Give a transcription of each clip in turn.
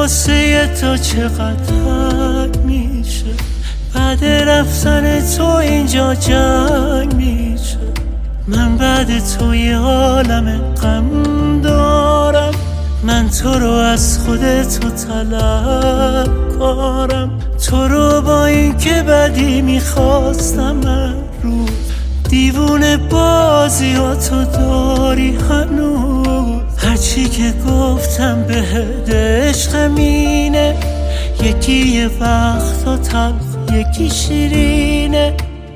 واسه تو چقدر میشه، بعد رفتن تو اینجا جنگ میشه. من بعد تو یه عالم غم دارم، من تو رو از خودت طلبکارم. تو رو با این که بدی میخواستم من رو دیوونه بازی ها تو داری هنوز. هرچی که گفتم بهت عشقمینه، یکی یه وقتا تلخ یکی شیرینه.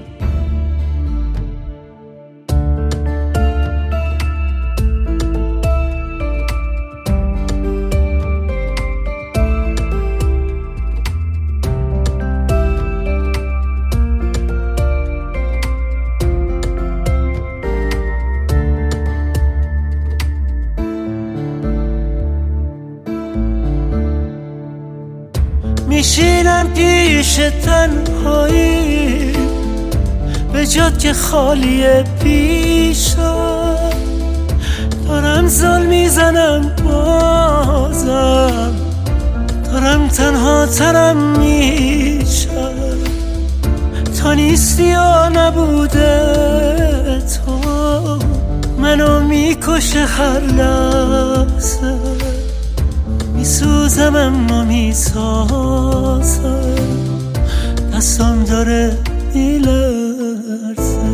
میشینم پیش تنهایی، به جات که خالیه پیشم. دارم زل میزنم بازم، دارم تنها ترم میشم. تا نیستی یا نبوده تو منو میکشه هر لحظه. میسوزم اما میسازم، دستم داره میلرزه.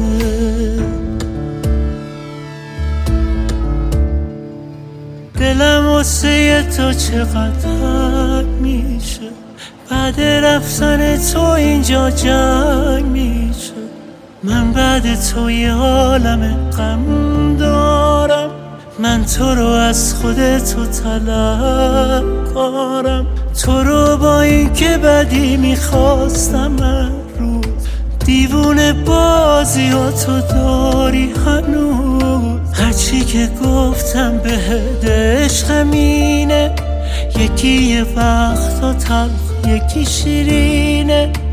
دلم واسه تو چقدر میشه، بعد رفتن تو اینجا جنگ میشه. من بعد تو یه عالم غم دارم، من تو رو از خودت طلبکارم. تو رو با این که بدی میخواستم من رو دیوونه بازی ها تو داری هنوز. هرچی که گفتم بهت عشقمینه، یکی یه وقتا تلخ یکی شیرینه.